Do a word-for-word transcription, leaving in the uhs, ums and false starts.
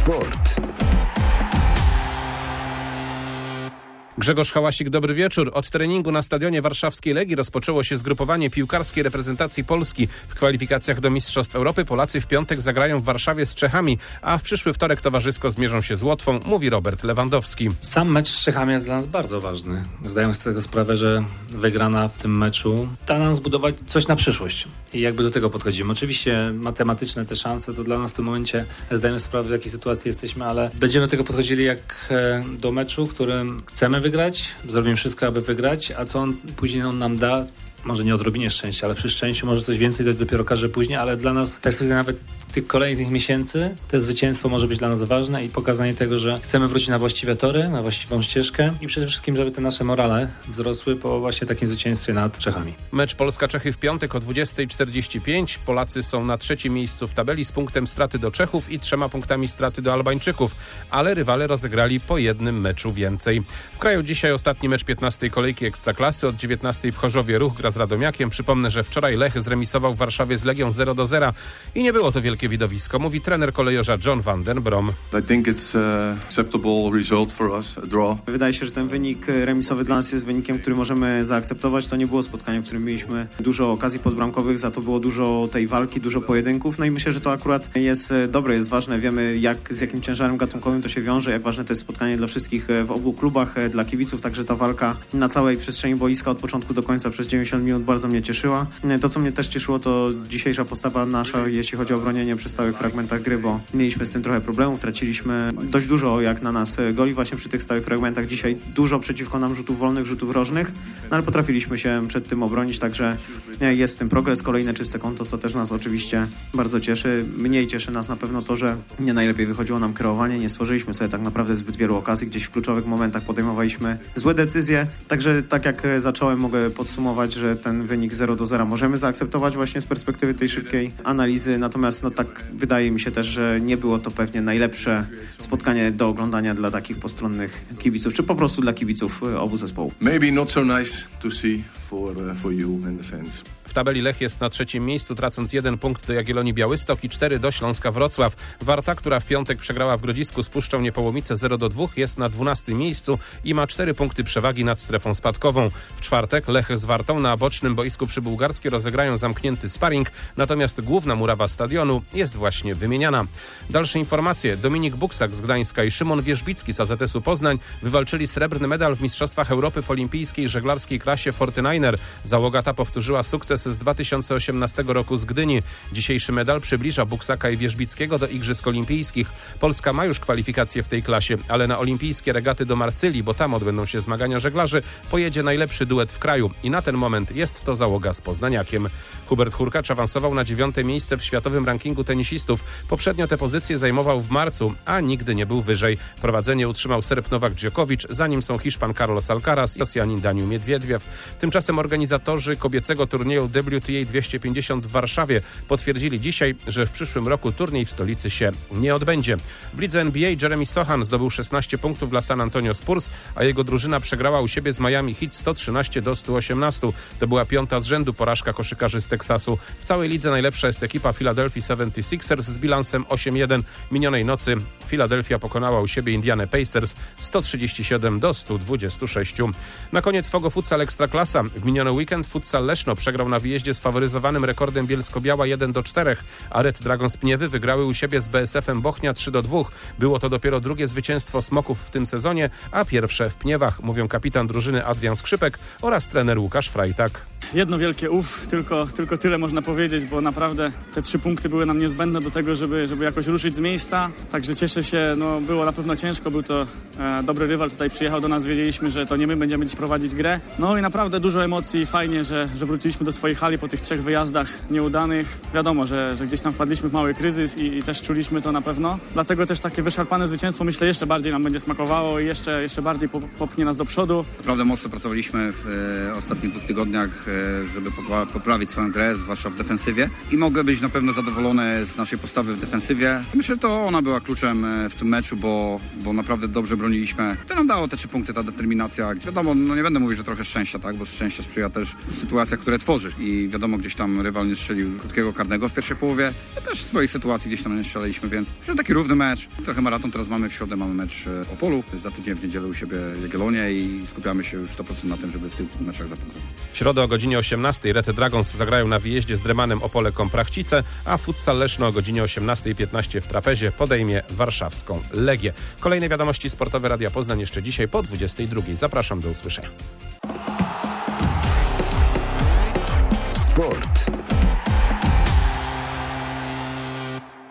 Sport. Grzegorz Hałasik, dobry wieczór. Od treningu na stadionie warszawskiej Legii rozpoczęło się zgrupowanie piłkarskiej reprezentacji Polski. W kwalifikacjach do Mistrzostw Europy Polacy w piątek zagrają w Warszawie z Czechami, a w przyszły wtorek towarzysko zmierzą się z Łotwą, mówi Robert Lewandowski. Sam mecz z Czechami jest dla nas bardzo ważny. Zdajemy sobie z tego sprawę, że wygrana w tym meczu da nam zbudować coś na przyszłość. I jakby do tego podchodzimy. Oczywiście matematyczne te szanse to dla nas w tym momencie zdajemy sobie sprawę, w jakiej sytuacji jesteśmy, ale będziemy do tego podchodzili jak do meczu, którym chcemy wygrać, zrobimy wszystko, aby wygrać, a co on później on nam da, może nie odrobinie szczęścia, ale przy szczęściu może coś więcej, to dopiero okaże później, ale dla nas w perspektywie nawet tych kolejnych miesięcy to zwycięstwo może być dla nas ważne i pokazanie tego, że chcemy wrócić na właściwe tory, na właściwą ścieżkę i przede wszystkim, żeby te nasze morale wzrosły po właśnie takim zwycięstwie nad Czechami. Mecz Polska-Czechy w piątek o dwudziesta czterdzieści pięć. Polacy są na trzecim miejscu w tabeli z punktem straty do Czechów i trzema punktami straty do Albańczyków, ale rywale rozegrali po jednym meczu więcej. W kraju dzisiaj ostatni mecz piętnastej kolejki Ekstraklasy. Od dziewiętnastej w Chorzowie Ruch gra z Radomiakiem. Przypomnę, że wczoraj Lech zremisował w Warszawie z Legią zero do zera i nie było to wielkie widowisko, mówi trener kolejorza John van den Brom. Wydaje się, że ten wynik remisowy dla nas jest wynikiem, który możemy zaakceptować. To nie było spotkanie, w którym mieliśmy dużo okazji podbramkowych, za to było dużo tej walki, dużo pojedynków. No i myślę, że to akurat jest dobre, jest ważne. Wiemy, jak, z jakim ciężarem gatunkowym to się wiąże, jak ważne to jest spotkanie dla wszystkich w obu klubach, dla kibiców, także ta walka na całej przestrzeni boiska od początku do końca przez dziewięćdziesiąt minut bardzo mnie cieszyła. To, co mnie też cieszyło, to dzisiejsza postawa nasza, jeśli chodzi o bronienie przy stałych fragmentach gry, bo mieliśmy z tym trochę problemów, traciliśmy dość dużo jak na nas goli właśnie przy tych stałych fragmentach. Dzisiaj dużo przeciwko nam rzutów wolnych, rzutów rożnych, no ale potrafiliśmy się przed tym obronić, także jest w tym progres, kolejne czyste konto, co też nas oczywiście bardzo cieszy. Mniej cieszy nas na pewno to, że nie najlepiej wychodziło nam kreowanie, nie stworzyliśmy sobie tak naprawdę zbyt wielu okazji, gdzieś w kluczowych momentach podejmowaliśmy złe decyzje, także tak jak zacząłem, mogę podsumować, że ten wynik zero do zera możemy zaakceptować właśnie z perspektywy tej szybkiej analizy, natomiast no tak wydaje mi się też, że nie było to pewnie najlepsze spotkanie do oglądania dla takich postronnych kibiców, czy po prostu dla kibiców obu zespołów. Maybe not so nice to see for, uh, for you and the fans. W tabeli Lech jest na trzecim miejscu, tracąc jeden punkt do Jagiellonii Białystok i cztery do Śląska Wrocław. Warta, która w piątek przegrała w Grodzisku z Puszczą Niepołomice zero do dwóch, jest na dwunastym miejscu i ma cztery punkty przewagi nad strefą spadkową. W czwartek Lech z Wartą na bocznym boisku przy Bułgarskie rozegrają zamknięty sparring, natomiast główna murawa stadionu jest właśnie wymieniana. Dalsze informacje. Dominik Buksak z Gdańska i Szymon Wierzbicki z A Z S-u Poznań wywalczyli srebrny medal w Mistrzostwach Europy w olimpijskiej żeglarskiej klasie Fortyniner. Załoga ta powtórzyła sukces z dwa tysiące osiemnastego roku z Gdyni. Dzisiejszy medal przybliża Buksaka i Wierzbickiego do Igrzysk Olimpijskich. Polska ma już kwalifikacje w tej klasie, ale na olimpijskie regaty do Marsylii, bo tam odbędą się zmagania żeglarzy, pojedzie najlepszy duet w kraju i na ten moment jest to załoga z poznaniakiem. Hubert Hurkacz awansował na dziewiąte miejsce w światowym rankingu tenisistów. Poprzednio tę pozycję zajmował w marcu, a nigdy nie był wyżej. Prowadzenie utrzymał Serb Nowak Djokovic, za nim są Hiszpan Carlos Alcaraz i Rosjanin Daniil Miedwiediew. Tymczasem organizatorzy kobiecego turnieju W T A dwieście pięćdziesiąt w Warszawie potwierdzili dzisiaj, że w przyszłym roku turniej w stolicy się nie odbędzie. W lidze N B A Jeremy Sohan zdobył szesnaście punktów dla San Antonio Spurs, a jego drużyna przegrała u siebie z Miami Heat sto trzynaście do stu osiemnastu. To była piąta z rzędu porażka koszykarzy z Teksasu. W całej lidze najlepsza jest ekipa Philadelphia seventy-sixers z bilansem osiem jeden. Minionej nocy Philadelphia pokonała u siebie Indianę Pacers sto trzydzieści siedem do stu dwudziestu sześciu. Na koniec Fogo Futsal Ekstraklasa. W miniony weekend Futsal Leszno przegrał na wyjeździe z faworyzowanym rekordem Bielsko-Biała jeden do czterech, a Red Dragons Pniewy wygrały u siebie z B S F-em Bochnia trzy do dwóch. Było to dopiero drugie zwycięstwo Smoków w tym sezonie, a pierwsze w Pniewach, mówią kapitan drużyny Adrian Skrzypek oraz trener Łukasz Frajtak. Jedno wielkie uff, tylko, tylko tyle można powiedzieć, bo naprawdę te trzy punkty były nam niezbędne do tego, żeby, żeby jakoś ruszyć z miejsca. Także cieszę się, no było na pewno ciężko, był to e, dobry rywal, tutaj przyjechał do nas, wiedzieliśmy, że to nie my będziemy dziś prowadzić grę. No i naprawdę dużo emocji, fajnie, że, że wróciliśmy do swojej hali po tych trzech wyjazdach nieudanych. Wiadomo, że, że gdzieś tam wpadliśmy w mały kryzys i, i też czuliśmy to na pewno. Dlatego też takie wyszarpane zwycięstwo, myślę, jeszcze bardziej nam będzie smakowało i jeszcze, jeszcze bardziej popchnie nas do przodu. Naprawdę mocno pracowaliśmy w e, ostatnich dwóch tygodniach. żeby poprawić swoją grę, zwłaszcza w defensywie. I mogę być na pewno zadowolony z naszej postawy w defensywie. Myślę, że to ona była kluczem w tym meczu, bo, bo naprawdę dobrze broniliśmy. To nam dało te trzy punkty, ta determinacja. Wiadomo, no nie będę mówił, że trochę szczęścia, tak? Bo szczęście sprzyja też w sytuacjach, które tworzysz. I wiadomo, gdzieś tam rywal nie strzelił krótkiego karnego w pierwszej połowie. My też w swoich sytuacji gdzieś tam nie strzeliliśmy, więc że taki równy mecz. Trochę maraton teraz mamy w środę, mamy mecz w Opolu. Za tydzień w niedzielę u siebie Jagiellonia i skupiamy się już sto procent na tym, żeby w tych meczach zapunktować. W środę o godzinie osiemnastej Red Dragons zagrają na wyjeździe z Dremanem Opole Komprachcice, a Futsal Leszno o godzinie osiemnastej piętnaście w Trapezie podejmie warszawską Legię. Kolejne wiadomości sportowe Radia Poznań jeszcze dzisiaj po dwudziestej drugiej. Zapraszam, do usłyszenia. Sport.